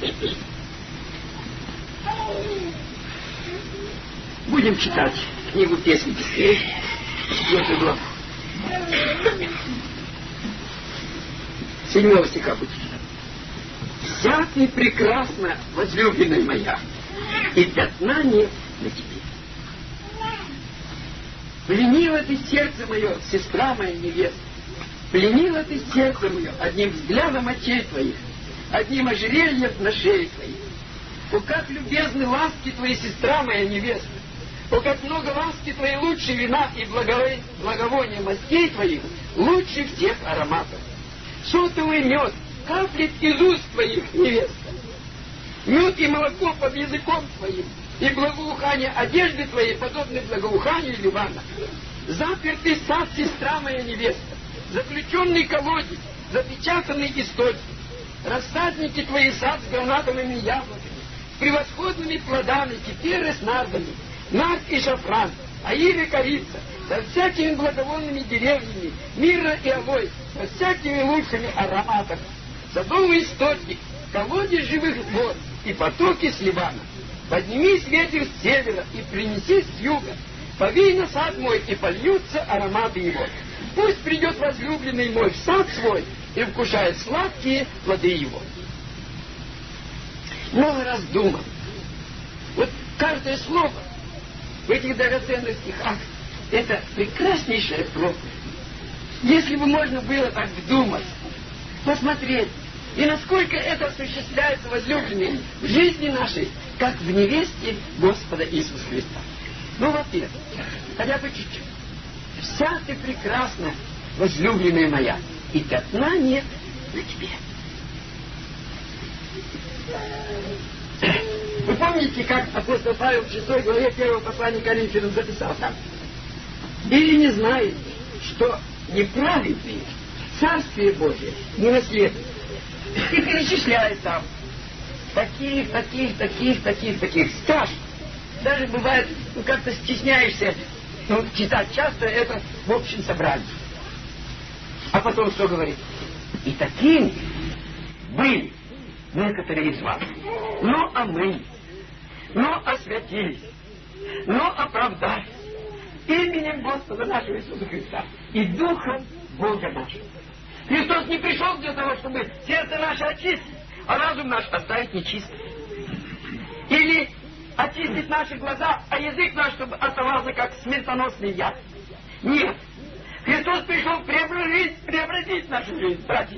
Будем читать книгу «Песни песней», 4 главу. 7 стиха будет читать. «Вся ты прекрасна, возлюбленная моя, и пятна нет на тебе. Пленила ты сердце мое, сестра моя невеста, пленила ты сердце мое одним взглядом очей твоих, одним ожерельем на шее твоей. О, как любезны ласки твои, сестра моя невеста! О, как много ласки твоей лучше вина и благовония мастей твоих, лучше всех ароматов. Сотовый мед каплет из уст твоих, невеста. Мед и молоко под языком твоим, и благоухание одежды твоей подобны благоуханию Ливана. Запертый сад, сестра моя невеста, заключенный колодец, запечатанный источник. Рассадники твои сад с гранатовыми яблоками, с превосходными плодами, киперы с нардами, нард и шафран, аир и корица, со всякими благовонными деревьями, мирра и алой, со всякими лучшими ароматами. Садовый источник, колодец живых вод и потоки с Ливана. Поднимись ветер с севера и принеси с юга. Повей на сад мой, и польются ароматы его. Пусть придет возлюбленный мой в сад свой и вкушает сладкие плоды его». Много раз думал. Вот каждое слово в этих драгоценных стихах — это прекраснейшая проповедь. Если бы можно было так вдуматься, посмотреть, и насколько это осуществляется, возлюбленные, в жизни нашей, как в невесте Господа Иисуса Христа. Ну, во-первых, хотя бы чуть-чуть. «Вся ты прекрасна, возлюбленная моя, и пятна нет на тебе». Вы помните, как апостол Павел в 6 главе 1 послания к Коринфянам записал там? «Или не знаете, что неправедные Царствие Божие не наследуют?» И перечисляет там таких. Страшно. Даже бывает, как-то стесняешься читать часто это в общем собрании. А потом что говорит? «И такими были некоторые из вас. Но омылись, но освятились, но оправдались именем Господа нашего Иисуса Христа и Духом Бога нашего». Христос не пришел для того, чтобы сердце наше очистить, а разум наш оставить нечистым. Или очистить наши глаза, а язык наш, чтобы оставался как смертоносный яд. Нет. Христос пришел преобразить нашу жизнь, братья.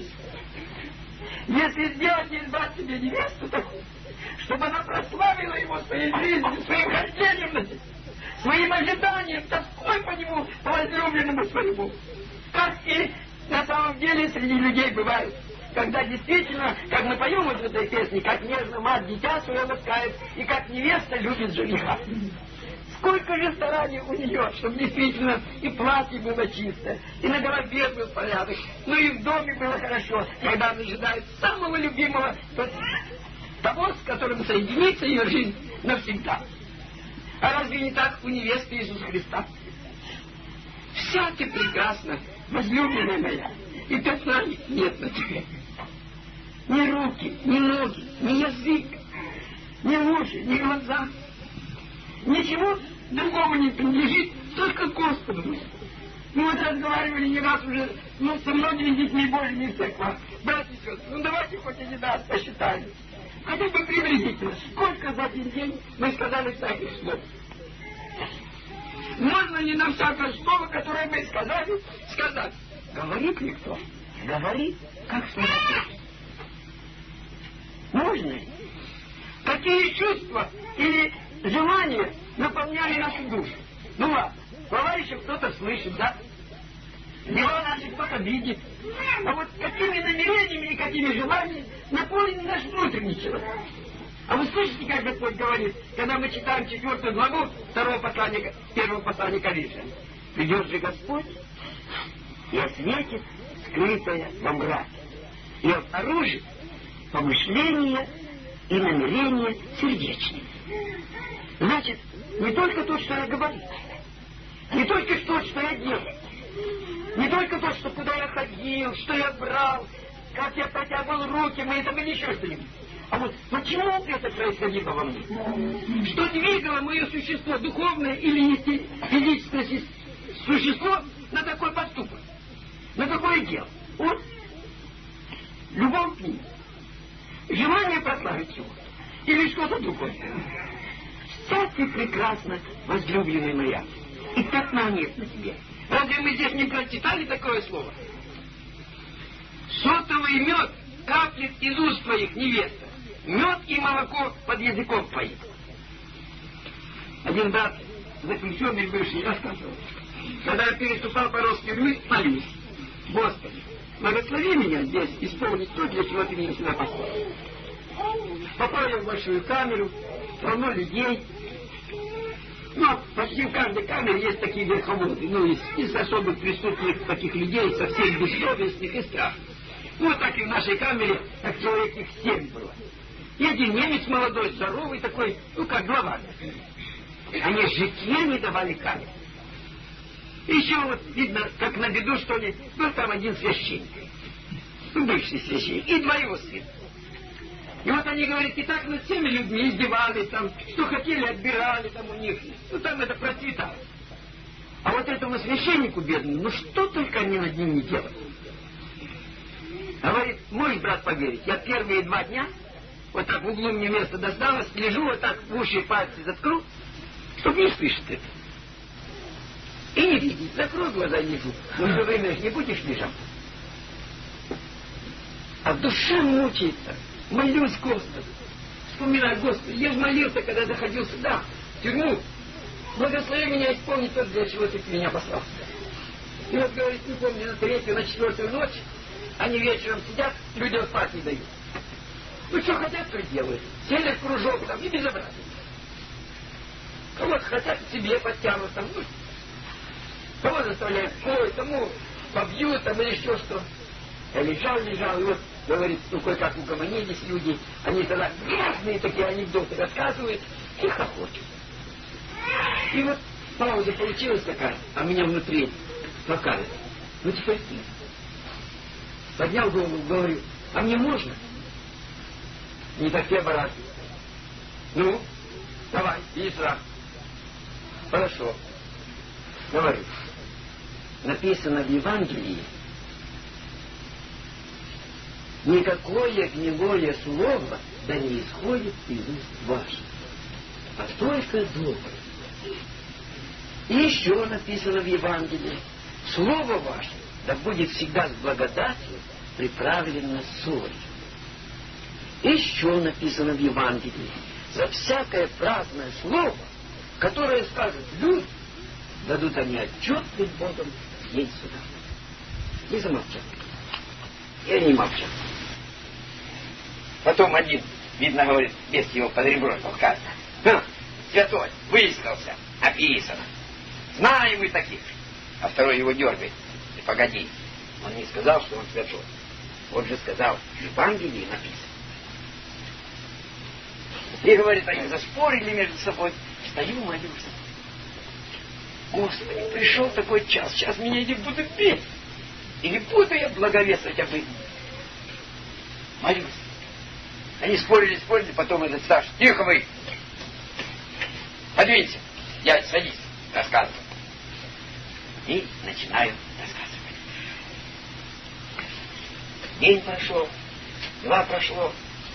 Если сделать и избрать себе невесту такую, чтобы она прославила его своей жизнью, своим хождением на земле, своим ожиданием, тоской по нему, по возлюбленному своему. Как и на самом деле среди людей бывает, когда действительно, как мы поем вот в этой песне, как нежно мать дитя свое ласкает, и как невеста любит жениха. Сколько же стараний у нее, чтобы действительно и платье было чистое, и на голове был порядок, ну и в доме было хорошо, когда она ожидает самого любимого, того, с которым соединится ее жизнь навсегда. А разве не так у невесты Иисуса Христа? «Вся ты прекрасна, возлюбленная моя, и пятна нет на тебе». Ни руки, ни ноги, ни язык, ни уши, ни глаза. Ничего другому не принадлежит, только Господу. Мы вот разговаривали не раз уже, со многими детьми Божьими в церквах. Братья и сестры, давайте хоть один раз посчитаем. Хотя бы приблизительно, сколько за один день мы сказали всяких слов. Можно ли на всякое слово, которое мы сказали, сказать? Говорит ли кто? Говорит, как слово. Можно ли? Какие чувства или желания наполняли нашу душу? Ну ладно, слова еще кто-то слышит, да? Дела наши кто-то видит. А вот какими намерениями и какими желаниями наполнен наш внутренний человек? А вы слышите, как Господь говорит, когда мы читаем 4 главу 1 послания Коринфянам? «Придет же Господь и осветит скрытое во мраке, и обнаружит помышления и намерения сердечные». Значит, не только то, что я говорю, не только то, что я делаю, не только то, что куда я ходил, что я брал, как я протягивал руки, мы это мы ничего что-нибудь. А вот почему это происходило во мне? Что двигало мое существо, духовное или физическое существо, на такой поступок, на такое дело? Вот. Любовь к ним. Желание прославить его. Или что-то другое. Вся ты прекрасна, возлюбленная моя. И пятна нет на тебе. Разве мы здесь не прочитали такое слово? Сотовый мед каплет из уст твоих, невеста. Мед и молоко под языком твоим. Один брат, заключенный бывший, рассказывал. Когда я переступал порог тюрьмы, молюсь. Господи, благослови меня здесь исполнить то, для чего ты меня сюда послал. Попал я в большую камеру, полно людей. Но почти в каждой камере есть такие верховоды. Ну, из особых присутствующих таких людей, совсем бессовестных и страшных. Вот так и в нашей камере, так человек их 7 было. И один немец молодой, здоровый такой, ну как глава. Они житье не давали камеры. Еще вот видно, как на беду, что ли, был там один священник. Ну, бывший священник. И 2 его сына. И вот они, говорят, и так над всеми людьми издевались, там, что хотели, отбирали там у них. Ну, там это процветало. А вот этому священнику бедному, ну, что только они над ним не делали. Говорит, можешь, брат, поверить, я первые 2 дня, вот так в углу мне место досталось, лежу, вот так в уши пальцы заткну, чтобы не слышать это. И не видеть, закрой глаза и лежу. Ну, все время не будешь лежать. А душа мучается. Молюсь, Господи. Вспоминаю, Господи, я же молился, когда заходил сюда, в тюрьму. Благослови меня исполнить то, для чего ты меня послал. И вот, говорит, не помню, на 3-ю, на 4-ю ночь, они вечером сидят, людям спать не дают. Ну, что хотят, то и делают. Сели в кружок там и безобразие. Кого-то хотят себе подтянут там, ну, кого заставляют кой, тому побьют там или еще что. Я лежал, и вот, говорит, ну, кое-как угомонились люди, они тогда грязные такие анекдоты рассказывают и хохочут. И вот пауза получилась такая, а меня внутри плакали. Ну, теперь ты. Поднял голову, говорю, а мне можно? Не так те бараки. Ну, давай, иди сюда. Хорошо. Говорю. Написано в Евангелии, никакое гнилое слово да не исходит из уст ваших, а только доброе. И еще написано в Евангелии, слово ваше да будет всегда с благодатью приправлено солью. Еще написано в Евангелии, за всякое праздное слово, которое скажут люди, дадут они отчет перед Богом в день суда. И замолчал. Я не молчал. Потом один, видно, говорит, без его под ребро толкает. Святой, выискался, описано. Знаем мы таких. А второй его дергает. И погоди, он не сказал, что он святой. Он же сказал, в Евангелии написано. И, говорит, они заспорили между собой. Стою, молюсь. Господи, пришел такой час, сейчас меня или будут бить, или буду я благовествовать об этом. Молюсь. Они спорили, потом этот старший, тихо вы, подвинься, дядя, садись, рассказывай. И начинаю рассказывать. День прошел, 2 прошло.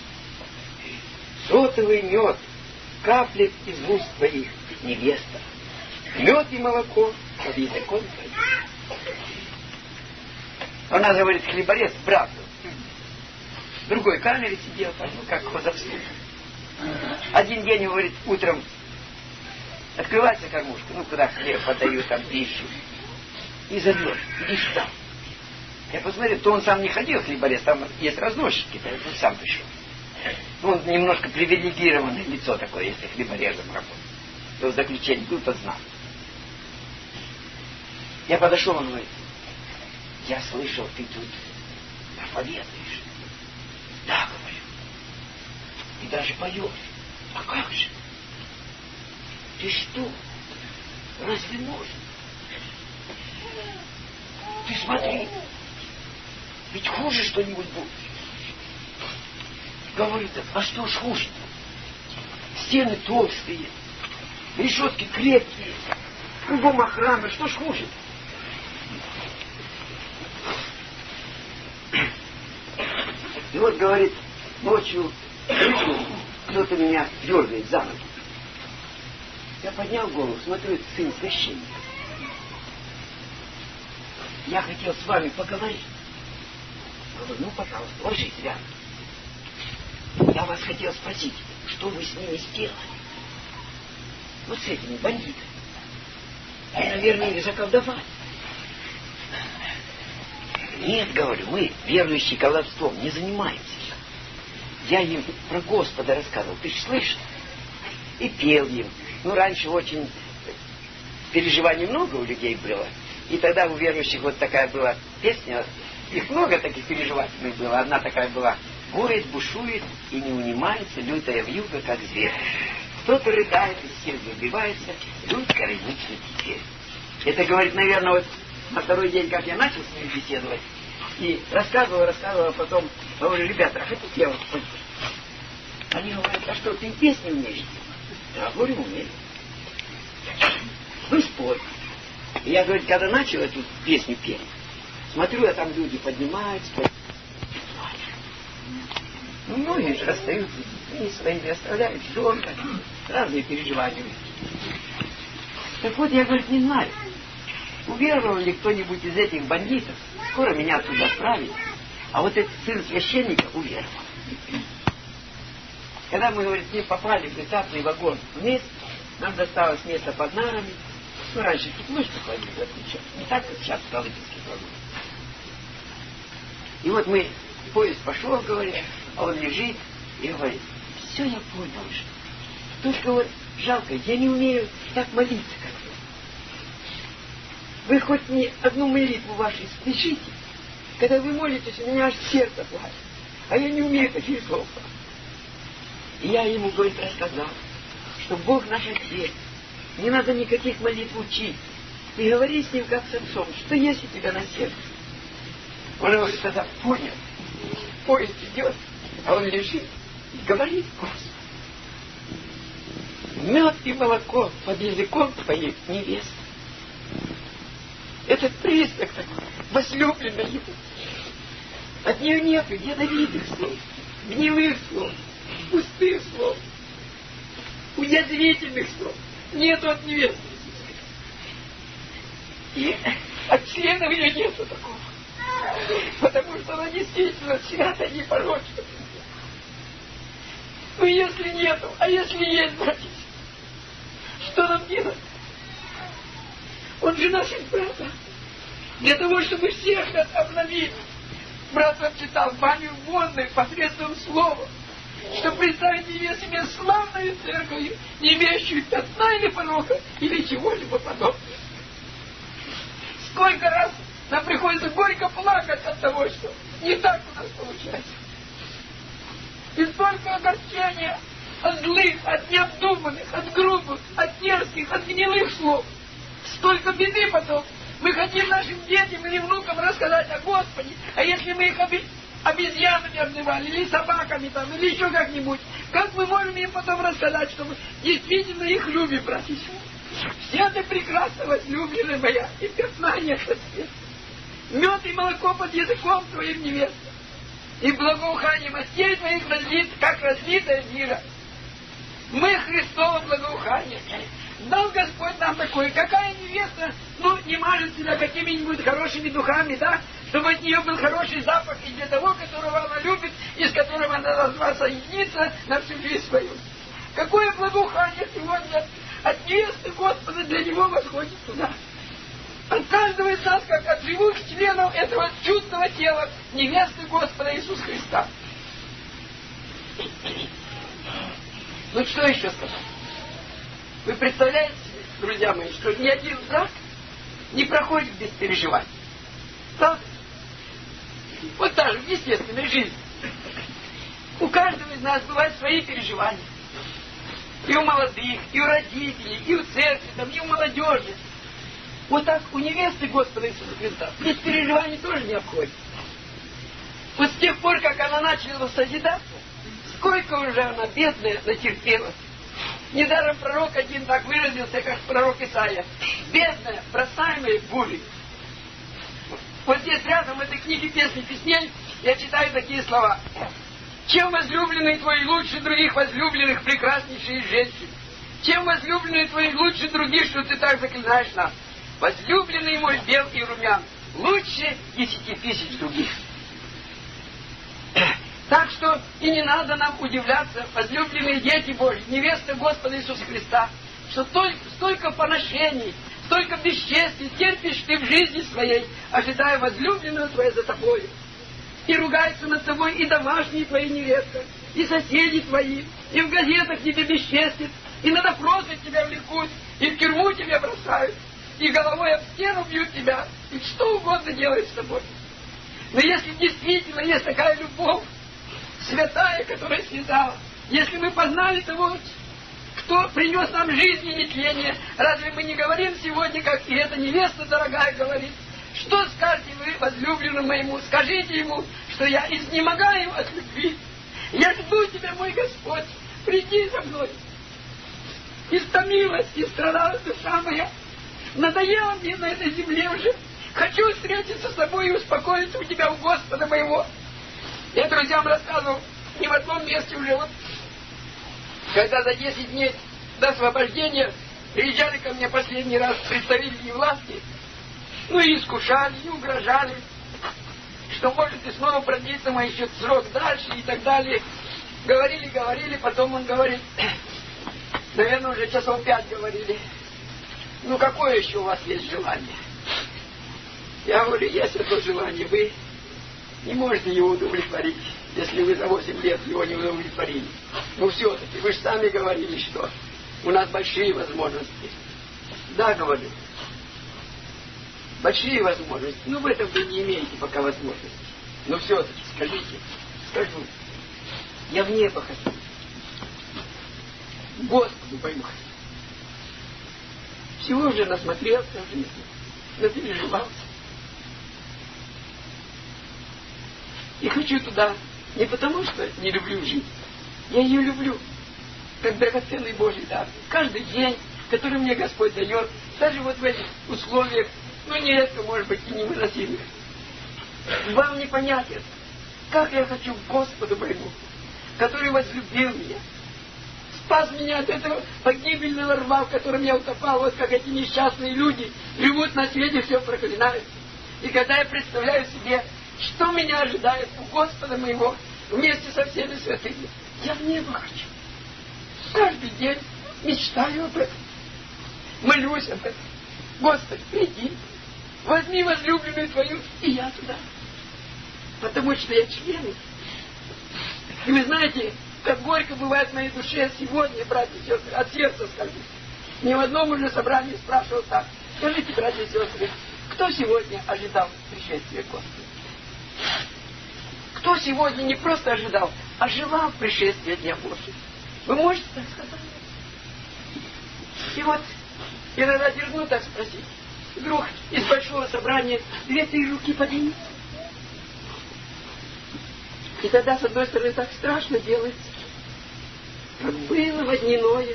Сотовый мед каплет из уст твоих, невеста. Мед и молоко под языком твоим. Она говорит, хлеборез, правду. В другой камере сидел, ну как ходовствует. Один день, говорит, утром открывается кормушка, ну куда хлеб подают, там пищу. И зовет, иди сюда. Я посмотрел, то он сам не ходил, хлеборез, там есть разносчики, он сам пришел. Ну, он немножко привилегированное лицо такое, если хлеборезом работает. То в заключении был под знак. Я подошел, он говорит, я слышал, ты тут проповедуешь. Да, говорю. И даже поешь. А как же? Ты что? Разве можно? Ты смотри. Ведь хуже что-нибудь будет. говорит, а что ж хуже? Стены толстые, решетки крепкие, кругом охрана, что ж хуже? И вот, говорит, ночью кто-то меня дергает за ноги. Я поднял голову, смотрю, это сын священника. Я хотел с вами поговорить. Говорю, ну, пожалуйста, ложись рядом. Я вас хотел спросить, что вы с ними сделали? Вот с этими бандитами. Вы, наверное, их заколдовали. Нет, говорю, мы, верующие, колдовством не занимаемся. Я им про Господа рассказывал, ты ж слышишь? И пел им. Ну, раньше очень переживаний много у людей было. И тогда у верующих вот такая была песня. Их много таких переживательных было. Одна такая была. Город бушует и не унимается, лютая вьюга, как зверь. Кто-то рыдает, из всех выбивается, лють короничный теперь. Это, говорит, наверное, вот на второй день, как я начал с ними беседовать, и рассказывал, а потом говорю, ребята, а хотите я вот спою? Они говорят, а что, ты песни умеешь? Я говорю, умею. Ну, спой. И я, говорит, когда начал эту песню петь, смотрю, а там люди поднимаются, ну, многие же остаются с детьми своими, оставляют жен, разные переживания. Так вот, я, говорит, не знаю, уверовал ли кто-нибудь из этих бандитов, скоро меня оттуда отправили, а вот этот сын священника уверовал. Когда мы, говорит, с ним попали в этапный вагон вниз, нам досталось место под нарами. Ну, раньше тут мышцы ходили, не так, как сейчас в Колыпинских вагонах. И вот мы, поезд пошел, говорит, а он лежит и говорит, все я понял уже. Только вот жалко, я не умею так молиться, как вы. Вы хоть мне одну молитву вашу спешите, когда вы молитесь, у меня аж сердце плачет. А я не умею таких слов. И я ему, говорит, рассказал, что Бог наш Отец, не надо никаких молитв учить. И говори с ним, как с отцом, что есть у тебя на сердце. Он, говорит, тогда понял. Поезд идет, а он лежит и говорит, Господи, мед и молоко под языком твоей невесты. Этот признак такой, возлюбленный его. От нее нету ядовитых слов, гнилых слов, пустых слов, уязвительных слов. Нету от невесты. И от членов ее нету такого. Потому что она действительно свята и непорочна. Ну если нету, а если есть, братья, что нам делать? Он же наш брат. Для того, чтобы всех нас обновить. Брат вам читал баню водной посредством слова, чтобы представить себе славную церковь, не имеющую пятна или порока, или чего-либо подобного. Сколько раз нам приходится горько плакать от того, что не так у нас получается. И столько огорчения от злых, от необдуманных, от грубых, от дерзких, от гнилых слов. Столько беды потом. Мы хотим нашим детям или внукам рассказать о Господе, а если мы их обезьянами обзывали, или собаками там, или еще как-нибудь, как мы можем им потом рассказать, что мы действительно их любим, братья и сестры? Все ты прекрасно возлюбленная моя, и пятна нет от света. Мед и молоко под языком твоим невеста, и благоухание мастей твоих разлит, как разлитая мира. Мы Христово благоухание. Дал Господь нам такое. Какая невеста, не мажет себя какими-нибудь хорошими духами, да? Чтобы от нее был хороший запах и для того, которого она любит, и с которым она должна соединиться на всю жизнь свою. Какое благоухание сегодня от невесты Господа для него восходит туда. От каждого из нас, как от живых членов этого чудного тела невесты Господа Иисуса Христа. Ну что еще сказать? Вы представляете себе, друзья мои, что ни один брак не проходит без переживаний. Да? Вот так же в естественной жизни. У каждого из нас бывают свои переживания. И у молодых, и у родителей, и у церкви, и у молодежи. Вот так у невесты Господа Иисуса Христа без переживаний тоже не обходит. Вот с тех пор, как она начала созидаться, Сколько уже она, бедная, натерпелась. Недаром пророк один так выразился, как пророк Исаия. Бедная, бросаемая бурей. Вот здесь рядом в этой книге «Песни песней» я читаю такие слова. Чем возлюбленные твои лучше других возлюбленных, прекраснейшие женщины? Чем возлюбленные твои лучше других, что ты так заклинаешь нас? Возлюбленный мой бел и румян, лучше 10 тысяч других. Так что и не надо нам удивляться, возлюбленные дети Божьи, невеста Господа Иисуса Христа, что столько поношений, столько бесчестий терпишь ты в жизни своей, ожидая возлюбленного твоя за тобою. И ругаются над тобой и домашние твои невесты, и соседи твои, и в газетах тебе бесчестят, и на допросы тебя влекут, и в тюрьму тебя бросают, и головой об стену бьют тебя, и что угодно делают с тобой. Но если действительно есть такая любовь, святая, которая связала, если мы познали того, кто принес нам жизнь и нетление, разве мы не говорим сегодня, как и эта невеста дорогая говорит, что скажете вы возлюбленному моему, скажите ему, что я изнемогаю от любви, я жду тебя, мой Господь, приди за мной. Истомилась и страдала душа моя, надоело мне на этой земле уже, хочу встретиться с тобой и успокоиться у тебя, у Господа моего. Я друзьям рассказывал не в одном месте уже, вот, когда за 10 дней до освобождения приезжали ко мне последний раз представители власти, ну и искушали, и угрожали, что может и снова продлится мой еще срок дальше и так далее. Говорили, потом он говорит, наверное, уже часов 5 говорили, ну какое еще у вас есть желание? Я говорю, есть это желание, вы не можете его удовлетворить, если вы за 8 лет его не удовлетворили. Ну все-таки, вы же сами говорили, что у нас большие возможности. Да, говорю, большие возможности, но в этом вы не имеете пока возможности. Но все-таки скажите, скажу, я в небо хочу, Господу моему хочу. Всего уже насмотрелся в жизни, напереживался. И хочу туда не потому, что не люблю жизнь. Я ее люблю, как драгоценный Божий дар. Каждый день, который мне Господь дает, даже вот в этих условиях, ну нередко, может быть, и невыносимых. Вам не понять это. Как я хочу к Господу моему, который возлюбил меня, спас меня от этого погибельного рва, в котором я утопал, вот как эти несчастные люди живут на свете, все проклинают. И когда я представляю себе, что меня ожидает у Господа моего вместе со всеми святыми, я в небо хочу. Каждый день мечтаю об этом. Молюсь об этом. Господи, приди, возьми возлюбленную твою, и я туда. Потому что я член. И вы знаете, как горько бывает в моей душе сегодня, братья и сестры, от сердца скажу. Ни в одном уже собрании спрашивал так. Скажите, братья и сестры, кто сегодня ожидал пришествия Господа? Кто сегодня не просто ожидал, а желал пришествия Дня Божьего? Вы можете так сказать? И вот иногда дерзну так спросить. Вдруг из большого собрания 2-3 руки поднимут. И тогда, с одной стороны, так страшно делается. Как было в дни Ноя,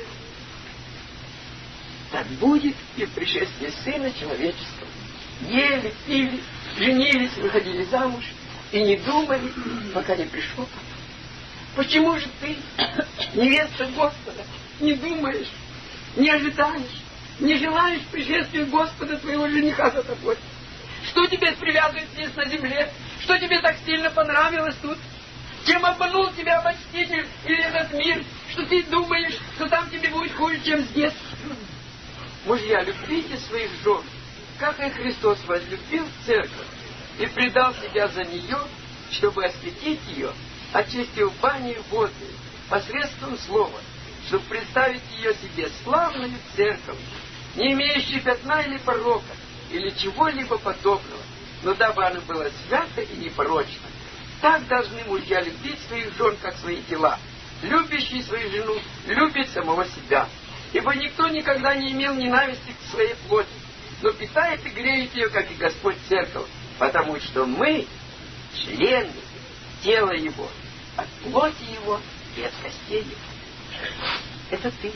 так будет и в пришествии Сына Человеческого. Ели, пили, женились, выходили замуж и не думали, пока не пришел папа. Почему же ты, невеста Господа, не думаешь, не ожидаешь, не желаешь пришествия Господа твоего жениха за тобой? Что тебя привязывает здесь на земле? Что тебе так сильно понравилось тут? Чем обманул тебя обольститель или этот мир, что ты думаешь, что там тебе будет хуже, чем здесь? Мужья, любите своих жен, как и Христос возлюбил церковь и предал себя за нее, чтобы осветить ее, очистив бани водной посредством слова, чтобы представить ее себе славную церковь, не имеющей пятна или порока, или чего-либо подобного, но дабы она была свята и непорочна. Так должны мужья любить своих жен, как свои тела. Любящий свою жену любит самого себя. Ибо никто никогда не имел ненависти к своей плоти, но питает и греет ее, как и Господь церковь, потому что мы члены тела Его, от плоти Его и от костей. Это ты.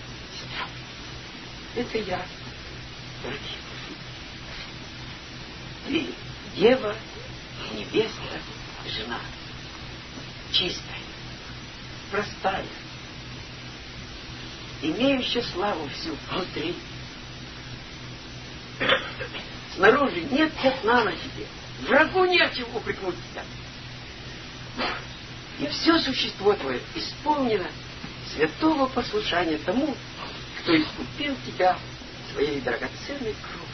Это я. Ты дева, невеста, жена. Чистая, простая, имеющая славу всю внутри. Снаружи нет пятна на тебе. Врагу не в чем упрекнуть тебя. И все существо твое исполнено святого послушания тому, кто искупил тебя своей драгоценной кровью.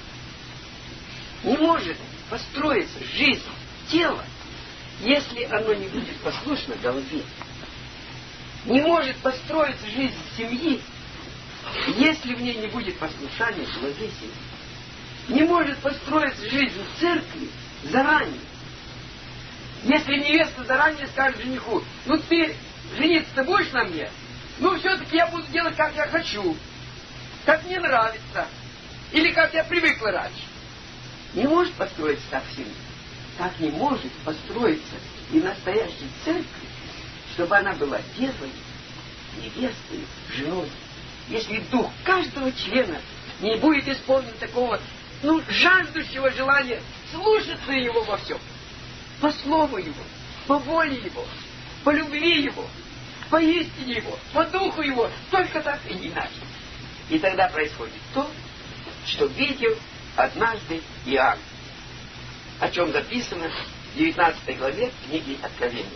Не может построиться жизнь тела, если оно не будет послушно голове. Не может построиться жизнь семьи, если в ней не будет послушания главе семьи. Не может построиться жизнь церкви заранее. Если невеста заранее скажет жениху: ну ты жениться-то будешь на мне? Ну все-таки я буду делать, как я хочу, как мне нравится, или как я привыкла раньше. Не может построиться так семья. Так не может построиться и настоящей церкви, чтобы она была девой, невестой, женой. Если дух каждого члена не будет исполнен такого, жаждущего желания слушаться его во всем, по слову его, по воле его, по любви его, по истине его, по духу его, только так и не иначе. И тогда происходит то, что видел однажды Иоанн, о чем записано в 19 главе книги Откровения.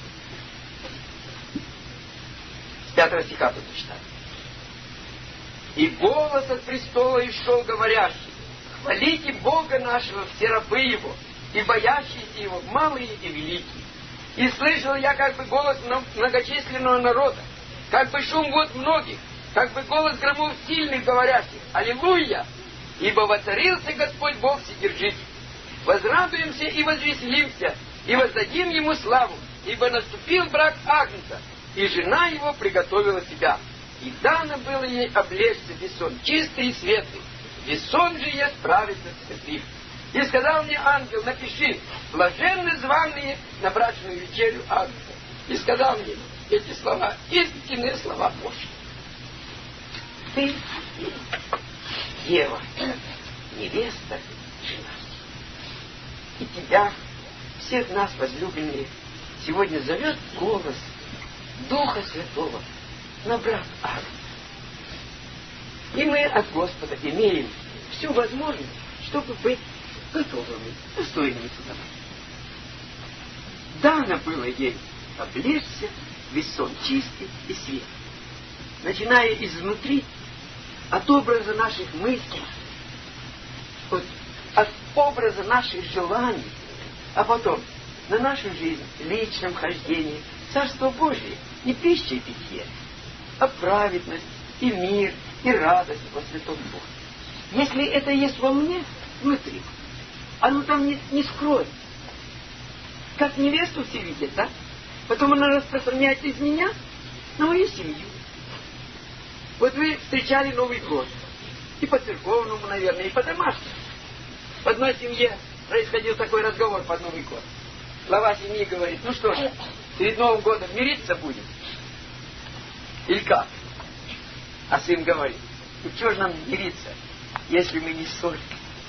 С 5 стиха буду читать. «И голос от престола и шел говорящий: хвалите Бога нашего все рабы Его, и боящиеся Его, малые и великие. И слышал я как бы голос многочисленного народа, как бы шум вод многих, как бы голос громов сильных, говорящих: Аллилуйя! Ибо воцарился Господь Бог Вседержитель. Возрадуемся и возвеселимся, и воздадим Ему славу, ибо наступил брак Агнца, и жена Его приготовила себя. И дано было ей облечься в весон чистый и светлый, весон же есть праведных святых. И сказал мне ангел: напиши: блаженны званые на брачную вечерю Агнца. И сказал мне эти слова, истинные слова Божьи. Ты, дева, невеста, жена. И тебя, всех нас, возлюбленные, сегодня зовет голос Духа Святого на брак Агнца. И мы от Господа имеем всю возможность, чтобы быть готовыми, достойными туда. Дано было ей облечься в весон чистый и светлый, начиная изнутри, от образа наших мыслей, от образа наших желаний, а потом на нашу жизнь в личном хождении, Царство Божие, не пища и питье, а праведность и мир и радость во Святом Бога. Если это есть во мне, внутри, оно там не скроется. Как невесту все видят, да? Потом она распространяется из меня на мою семью. Вот вы встречали Новый год. И по церковному, наверное, и по домашнему. В одной семье происходил такой разговор под Новый год. Глава семьи говорит: ну что ж, перед Новым годом мириться будем? Или как? А сын говорит: ну что же нам мириться, если мы не ссорим?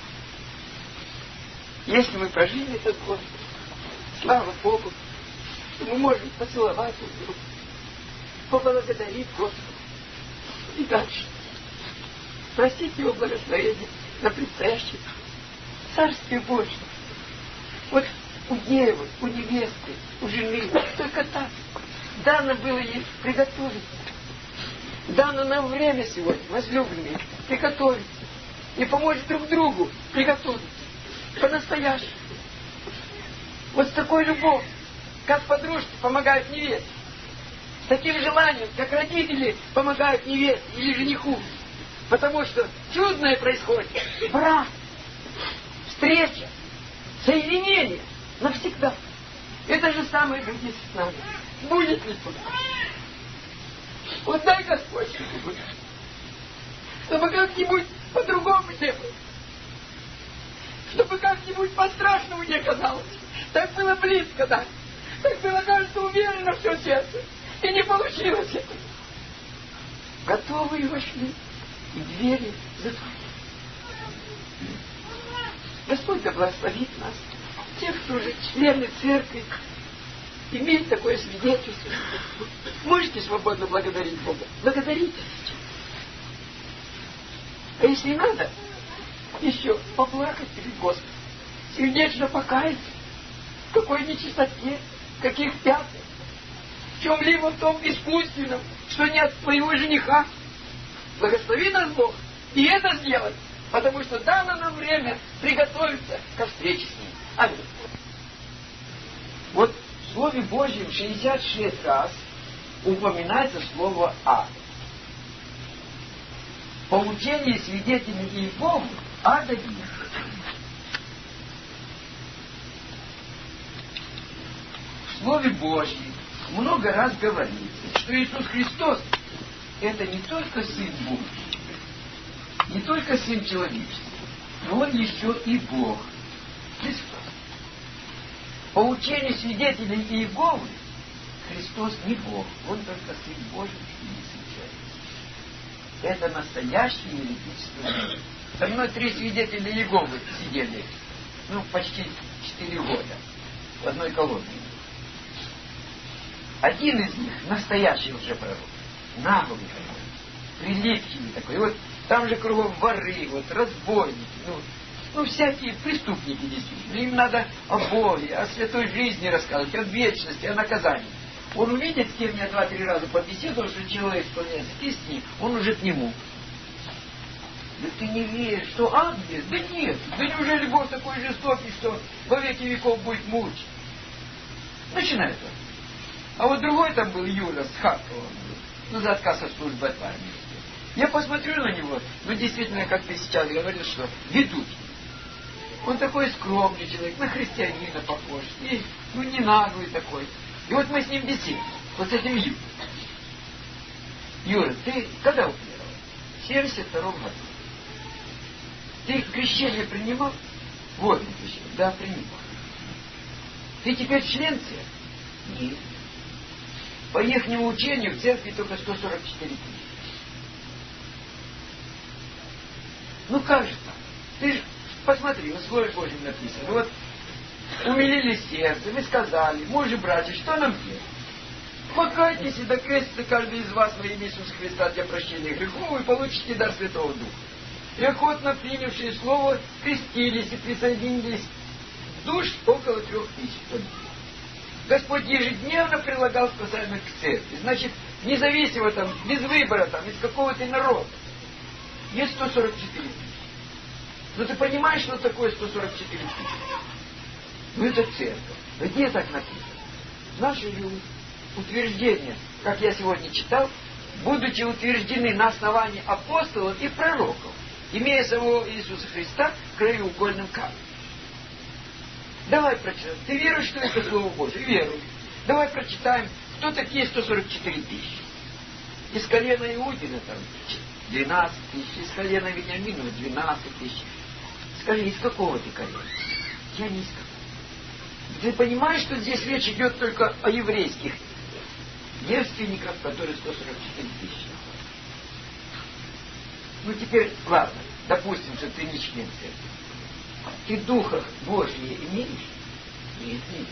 Если мы прожили этот год, слава Богу, что мы можем поцеловать друг друга, поблагодарить Господа. И дальше просить Его благословения на предстоящее Царствие Божие. Вот у девы, у невесты, у жены только так. Дано было ей приготовить. Дано нам время сегодня, возлюбленные, приготовить. И помочь друг другу приготовить. По-настоящему. Вот с такой любовью, как подружки помогают невесте. С таким желанием, как родители помогают невесте или жениху. Потому что чудное происходит. Брак, встреча, соединение навсегда. Это же самое будет с нами. Будет ли туда? Вот дай Господь, чтобы как-нибудь по-другому не было. Чтобы как-нибудь по-страшному не казалось. Так было близко, да. Так было, кажется, уверенно все сердце. случилось это. Готовые вошли, и двери затворили. Господь да благословит нас. Те, кто уже члены церкви, имеют такое свидетельство. Можете свободно благодарить Бога? Благодарите сейчас. А если надо, еще поплакать перед Господом. Сердечно покаяться. В какой нечистоте, в каких пятнах, в чем-либо в том искусственном, что не от твоего жениха. Благослови нас Бог и это сделать, потому что дано нам время приготовиться ко встрече с Ним. Аминь. Вот в Слове Божьем 66 раз упоминается слово «ад». По учению свидетелей Иеговы ада нет. В Слове Божьем много раз говорится, что Иисус Христос это не только Сын Божий, не только Сын человеческий, но Он еще и Бог. Христос. По учению свидетелей Иеговы Христос не Бог, Он только Сын Божий и не Сын человеческий. Это настоящий еретический мир. Со мной 3 свидетеля Иеговы сидели, почти 4 года в одной колонии. Один из них настоящий лжепророк, наглый такой, прилипчивый такой. И вот там же кругом воры, разбойники, всякие преступники действительно. Им надо о Боге, о святой жизни рассказывать, о вечности, о наказании. Он увидит, с кем я 2-3 раза побеседовал, что человек склоняется, и с ним, он уже к нему. Да ты не веришь, что ад есть? Да нет. Да неужели Бог такой жестокий, что во веки веков будет мучить? Начинает он. А вот другой там был Юра с Харькова, за отказ от службы от армии. Я посмотрю на него, действительно, как ты сейчас говоришь, что ведут. Он такой скромный человек, на христианина похож, и не наглый такой. И вот мы с ним беседуем, вот с этим Юрой. Юра, ты когда уверовал? В 72-м году. Ты крещение принимал? Водное крещение? Да, принимал. Ты теперь член церкви? Нет. По ихнему учению в церкви только 144 тысячи. Как же так? Ты же посмотри, в Слове Божьем написано. Вот умилили сердце, вы сказали, мужи, братья, что нам делать? Покайтесь и докрестится каждый из вас во имя Иисуса Христа для прощения грехов, и получите дар Святого Духа. И охотно принявшие Слово крестились и присоединились душ около 3000. Господь ежедневно прилагал спасаемых к церкви. Значит, независимо без выбора из какого-то народа. Есть 144 тысячи. Но ты понимаешь, что такое 144 тысячи? Это церковь. Где так написано? Наши утверждения, как я сегодня читал, будучи утверждены на основании апостолов и пророков, имея самого Иисуса Христа краеугольным камнем. Давай прочитаем. Ты веруешь, что это Слово Божие? Верую. Давай прочитаем, кто такие 144 тысячи. Из колена Иудина 12 тысяч, из колена Вениаминова 12 тысяч. Скажи, из какого ты колена? Я не из какого. Ты понимаешь, что здесь речь идет только о еврейских девственниках, которые 144 тысячи. Теперь, ладно, допустим, что ты не член церкви. Ты Духа Божия имеешь? Нет, нет.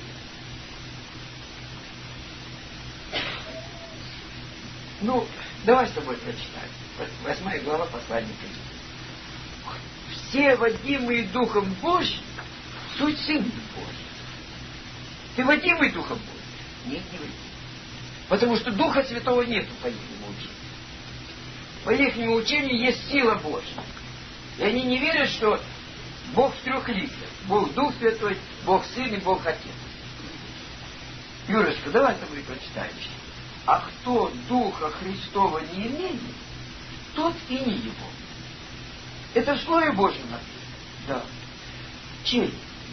Давай с тобой прочитаем. 8 глава послания к Римлянам. Все водимые Духом Божьим суть Сыны Божьи. Ты водимый Духом Божьим? Нет, не водимый. Потому что Духа Святого нету по ихнему учению. По ихнему учению есть сила Божья. И они не верят, что Бог в 3 лицах. Бог Дух Святой, Бог Сын и Бог Отец. Юрочка, давай с тобой прочитаем. А кто Духа Христова не имеет, тот и не его. Это в Слове Божьем написано. Да. Чей?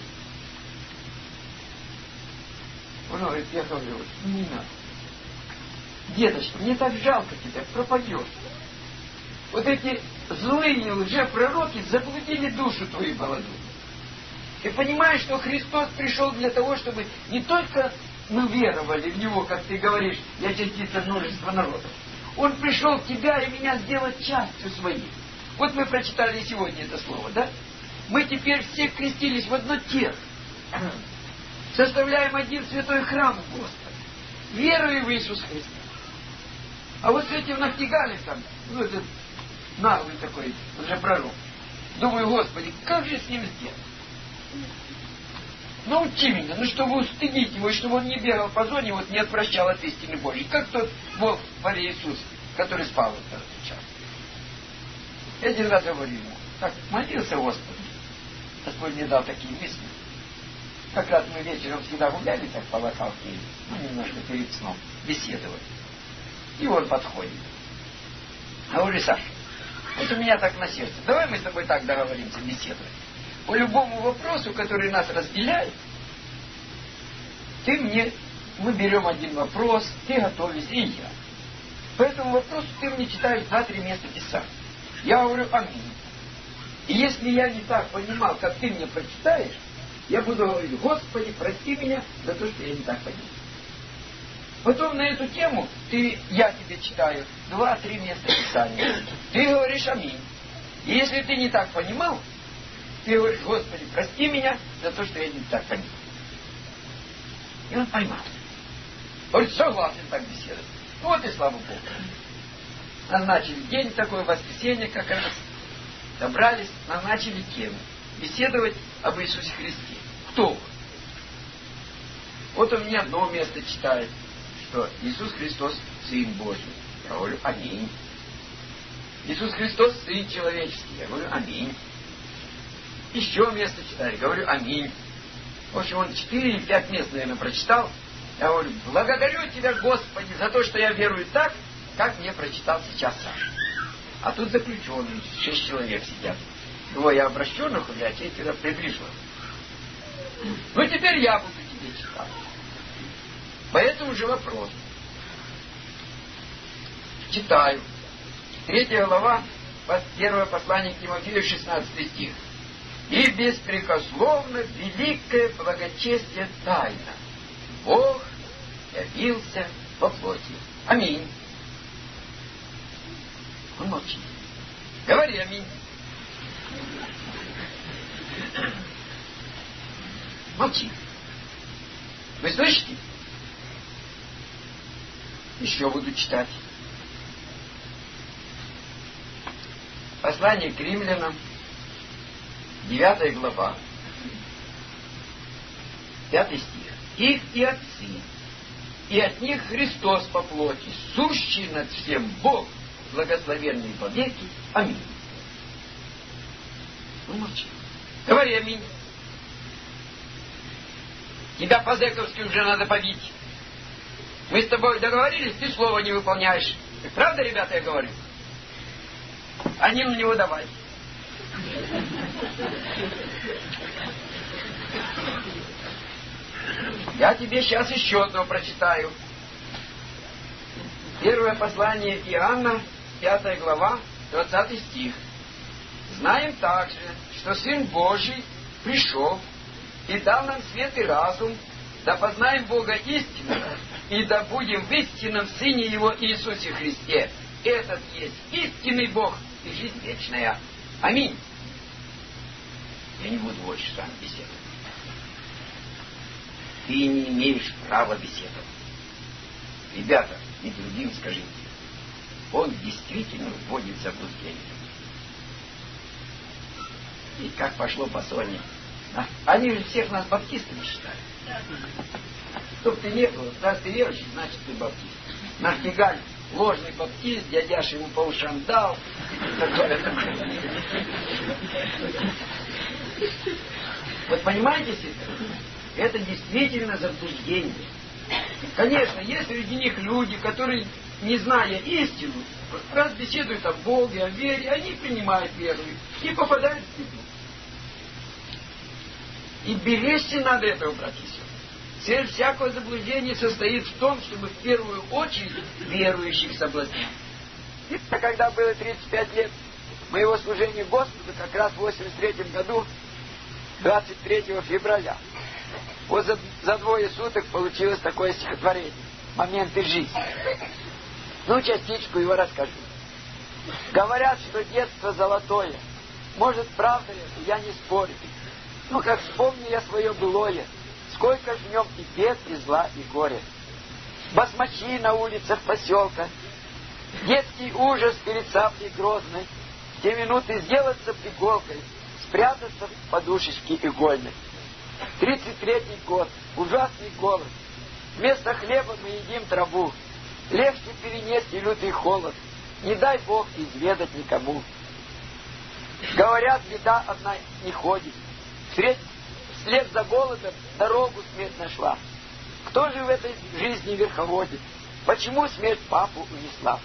Он говорит, я говорю, не надо. Деточка, мне так жалко тебя, пропадешь. Вот эти злые лжепророки заблудили душу твою молодую. Ты понимаешь, что Христос пришел для того, чтобы не только мы веровали в Него, как ты говоришь, я частица множества народов. Он пришел в тебя и меня сделать частью своей. Вот мы прочитали сегодня это слово, да? Мы теперь все крестились в одно тело. Составляем один святой храм Господа. Веруя в Иисуса Христа. А вот с этим Нахтигалем ну этот наглый такой, он же пророк. Думаю, Господи, как же с ним сделать? Научи меня, чтобы устыдить его, и чтобы он не бегал по зоне, вот не отвращал от истины Божьей. Как тот волк в поле Иисуса, который спал в этот час. Я один раз говорю ему, так, молился Господи. Господь мне дал такие мысли. Как раз мы вечером всегда гуляли так по локалке, немножко перед сном, беседовали. И он подходит. Говорю, Саша, вот у меня так на сердце. Давай мы с тобой так договоримся, беседовать. По любому вопросу, который нас разделяет, мы берем один вопрос, ты готовишься, и я. По этому вопросу ты мне читаешь 2-3 места Писания. Я говорю, аминь. И если я не так понимал, как ты мне прочитаешь, я буду говорить, Господи, прости меня за то, что я не так понимал. Потом на эту тему я тебе читаю 2-3 места Писания. Ты говоришь аминь. И если ты не так понимал, ты говоришь, Господи, прости меня за то, что я не так понимал. И он поймал. Говорит, согласен так беседовать. Вот и слава Богу. Назначили день такой, воскресенье как раз. Собрались, назначили тему. Беседовать об Иисусе Христе. Кто он? Вот он мне одно место читает, что Иисус Христос Сын Божий. Я говорю, аминь. Иисус Христос Сын Человеческий. Я говорю, аминь. Еще место читаю, говорю, аминь. В общем, он 4 или 5 мест, наверное, прочитал. Я говорю, благодарю Тебя, Господи, за то, что я верую так, как мне прочитал сейчас Саша. А тут заключенные, 6 человек сидят. 2 обращенных, а 4 приближенных. Ну, теперь я буду тебе читать. По этому же вопросу. Читаю. 3 глава, 1 послание к Тимофею, 16 стих. И беспрекословно великое благочестие тайна. Бог явился во плоти. Аминь. Он молчит. Говори аминь. Молчи. Вы слышите? Еще буду читать. Послание к римлянам, 9 глава, 5 стих. Их и отцы, и от них Христос по плоти, сущий над всем Бог, благословенный во веки. Аминь. Ну, молчи. Говори аминь. Тебя по-зэковски уже надо побить. Мы с тобой договорились, ты слово не выполняешь. Правда, ребята, я говорю? Они на него давай. Я тебе сейчас еще одно прочитаю. 1 послание Иоанна, 5 глава, 20 стих. Знаем также, что Сын Божий пришел и дал нам свет и разум, да познаем Бога истинного, и да будем в истинном Сыне Его Иисусе Христе. Этот есть истинный Бог и жизнь вечная. Аминь. Я не буду больше с вами беседовать. Ты не имеешь права беседовать. Ребята, и другим скажите, он действительно вводит в заблуждение. И как пошло по Соне. Они же всех нас баптистами считают. Чтоб ты не был, раз ты верующий, значит ты баптист. Нахтигаль, ложный баптист, дядяша ему по ушам дал. Вот понимаете, сестры, это действительно заблуждение. Конечно, есть среди них люди, которые, не зная истину, раз беседуют о Боге, о вере, они принимают веру и попадают в беду. И беречься надо этого, братья и сестры. Цель всякого заблуждения состоит в том, чтобы в первую очередь верующих соблазнить. И когда было 35 лет моего служения Господу, как раз в 83 году, 23 февраля, Вот за 2 суток получилось такое стихотворение «Моменты жизни». Ну, частичку его расскажу. Говорят, что детство золотое. Может, правда это, я не спорю. Но как вспомню я свое былое, сколько ж в нем и бед, и зла, и горя. Басмачи на улицах поселка, детский ужас перед саблей грозной, в те минуты сделаться иголкой, спрятаться в подушечке игольной. 33-й год, ужасный голод. Вместо хлеба мы едим траву. Легче перенести лютый холод. Не дай Бог изведать никому. Говорят, беда одна не ходит. Вслед за голодом дорогу смерть нашла. Кто же в этой жизни верховодит? Почему смерть папу унесла?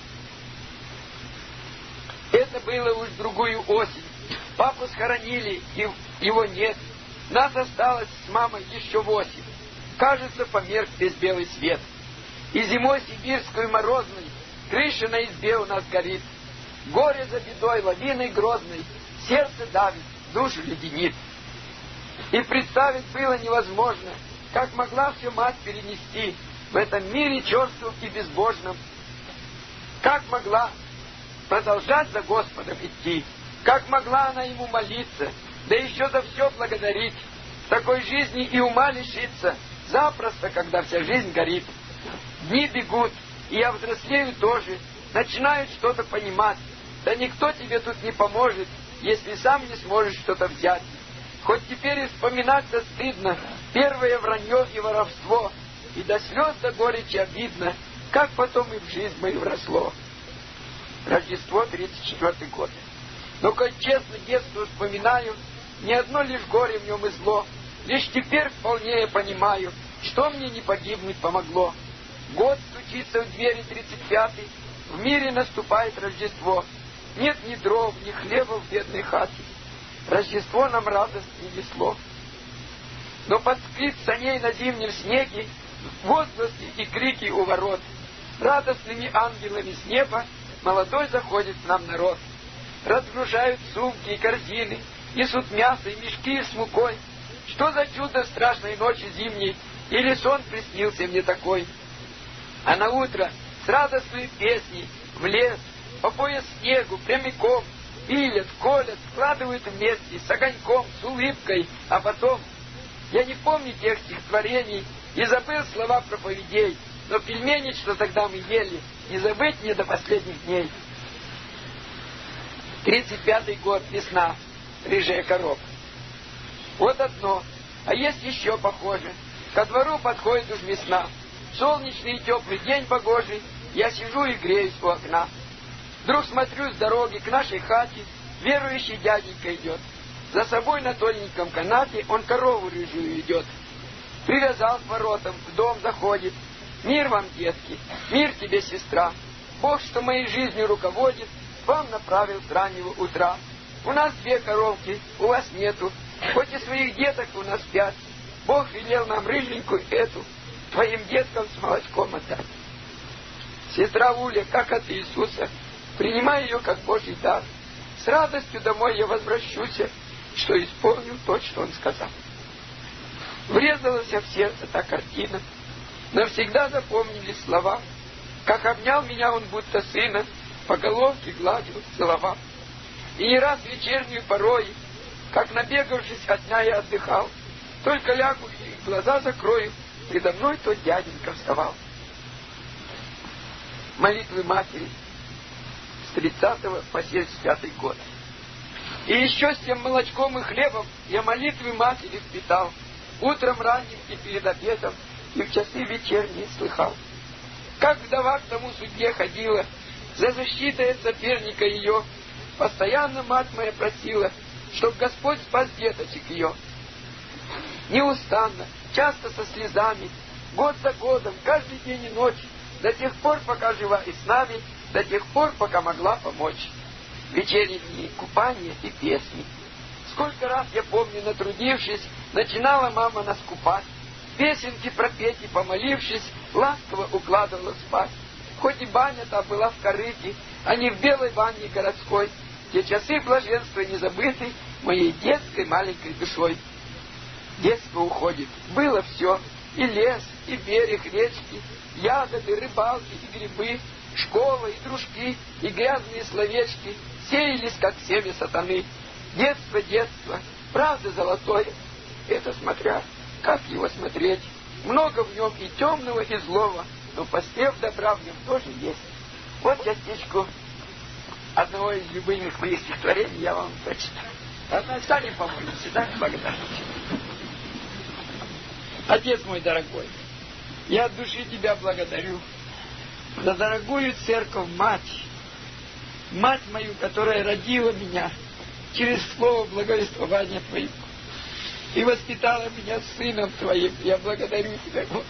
Это было уж другую осень. Папу схоронили, и его нет. Нас осталось с мамой еще 8. Кажется, померк весь белый свет. И зимой сибирской морозной крыша на избе у нас горит. Горе за бедой, лавиной грозной, сердце давит, душу леденит. И представить было невозможно, как могла все мать перенести в этом мире черством и безбожном. Как могла продолжать за Господом идти, как могла она ему молиться, да еще за все благодарить. В такой жизни и ума лишиться запросто, когда вся жизнь горит. Дни бегут, и я взрослею тоже, начинаю что-то понимать. Да никто тебе тут не поможет, если сам не сможешь что-то взять. Хоть теперь и вспоминаться стыдно, первое вранье и воровство, и до слез, до горечи обидно, как потом и в жизнь мою вросло. Рождество, 34-й год. Но, коль честно детство вспоминаю, ни одно лишь горе в нем и зло. Лишь теперь вполне я понимаю, что мне не погибнуть помогло. Год стучится в двери 35-й, в мире наступает Рождество. Нет ни дров, ни хлеба в бедной хате. Рождество нам радость не несло. Но под скрип саней на зимнем снеге, возгласы и крики у ворот, радостными ангелами с неба молодой заходит к нам народ. Разгружают сумки и корзины, несут мясо и мешки с мукой. Что за чудо в страшной ночи зимней, или сон приснился мне такой? А на утро с радостной песней в лес, по пояс снегу, прямиком, пилят, колят, складывают вместе, с огоньком, с улыбкой, а потом... Я не помню тех стихотворений и забыл слова проповедей, но пельмени, что тогда мы ели, не забыть мне до последних дней. 35-й год, весна, рыжая коробка. Вот одно, а есть еще похоже. Ко двору подходит уж весна. Солнечный и теплый день погожий, я сижу и греюсь у окна. Вдруг смотрю с дороги к нашей хате, верующий дяденька идет. За собой на тоненьком канате он корову рыжую идет. Привязал к воротам, в дом заходит. Мир вам, детки, мир тебе, сестра. Бог, что моей жизнью руководит, вам направил с раннего утра. У нас 2 коровки, у вас нету. Хоть и своих деток у нас 5. Бог велел нам рыженькую эту твоим деткам с молочком отдать. Сестра Уля, как от Иисуса, принимай ее как Божий дар. С радостью домой я возвращусь, что исполню то, что он сказал. Врезалась в сердце та картина. Навсегда запомнились слова. Как обнял меня он будто сына, по головке гладил, целовал. И не раз вечернюю порой, как набегавшись от дня я отдыхал, только лягу и глаза закрою, предо мной тот дяденька вставал. Молитвы матери с 30 по 75 год. И еще с тем молочком и хлебом я молитвы матери впитал, утром ранним и перед обедом, и в часы вечерние слыхал. Как вдова к тому судье ходила, за защитой от соперника ее, постоянно мать моя просила, чтоб Господь спас деточек ее. Неустанно, часто со слезами, год за годом, каждый день и ночь, до тех пор, пока жива и с нами, до тех пор, пока могла помочь. Вечерние купания и песни. Сколько раз, я помню, натрудившись, начинала мама нас купать. Песенки пропеть и помолившись, ласково укладывала спать. Хоть и баня та была в корыте, а не в белой ванне городской, те часы блаженства не забыты моей детской маленькой душой. Детство уходит. Было все. И лес, и берег речки, ягоды, рыбалки и грибы, школа и дружки, и грязные словечки сеялись, как семя сатаны. Детство, детство, правда золотое. Это смотря, как его смотреть. Много в нем и темного, и злого, но посев добра в нем тоже есть. Вот частичку одного из любимых моих стихотворений я вам прочитаю. Встанем, помолимся, да, благодарности. Отец мой дорогой, я от души тебя благодарю за дорогую церковь мать, мать мою, которая родила меня через слово благовествования Твоего и воспитала меня сыном Твоим. Я благодарю Тебя, Господи,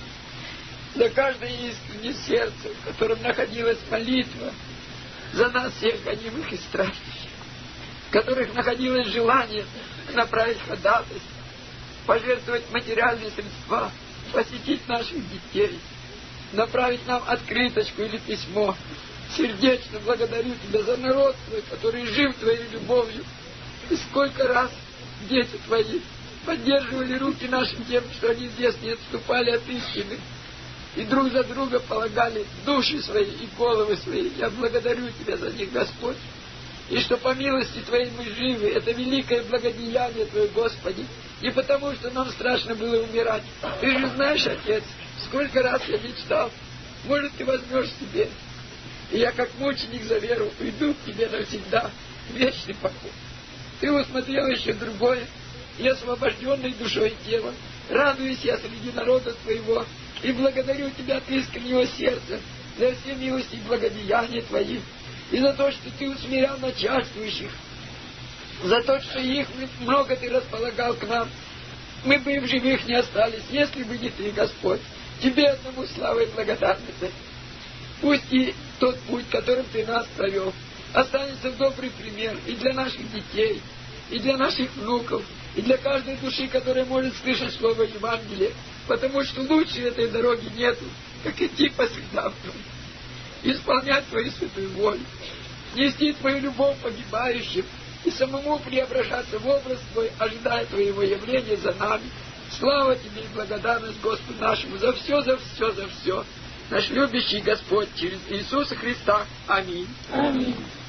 за каждое искреннее сердце, в котором находилась молитва за нас всех гонимых и страждущих, в которых находилось желание направить ходатайство, пожертвовать материальные средства, посетить наших детей, направить нам открыточку или письмо. Сердечно благодарю Тебя за народ Твой, который жив Твоей любовью. И сколько раз дети Твои поддерживали руки нашим тем, что они здесь не отступали от истины, и друг за друга полагали души свои и головы свои. Я благодарю Тебя за них, Господь. И что по милости Твоей мы живы, это великое благодеяние Твое, Господи. Не потому, что нам страшно было умирать. Ты же знаешь, Отец, сколько раз я мечтал, может, Ты возьмешь себе, и я, как мученик за веру, уйду к Тебе навсегда, в вечный покой. Ты усмотрел еще другое, и освобожденный душой и телом, радуюсь я среди народа Твоего, и благодарю Тебя от искреннего сердца за все милости и благодеяния Твои, и за то, что Ты усмирял начальствующих, за то, что их много Ты располагал к нам. Мы бы и в живых не остались, если бы не Ты, Господь. Тебе одному слава и благодарность. Пусть и тот путь, которым Ты нас провел, останется в добрый пример и для наших детей, и для наших внуков, и для каждой души, которая может слышать слово Евангелия, потому что лучше этой дороги нету, как идти по следам Твоим, исполнять Твою святую волю, нести Твою любовь погибающим и самому преображаться в образ Твой, ожидая Твоего явления за нами. Слава Тебе и благодарность Господу нашему за все, за все, за все. Наш любящий Господь через Иисуса Христа. Аминь. Аминь.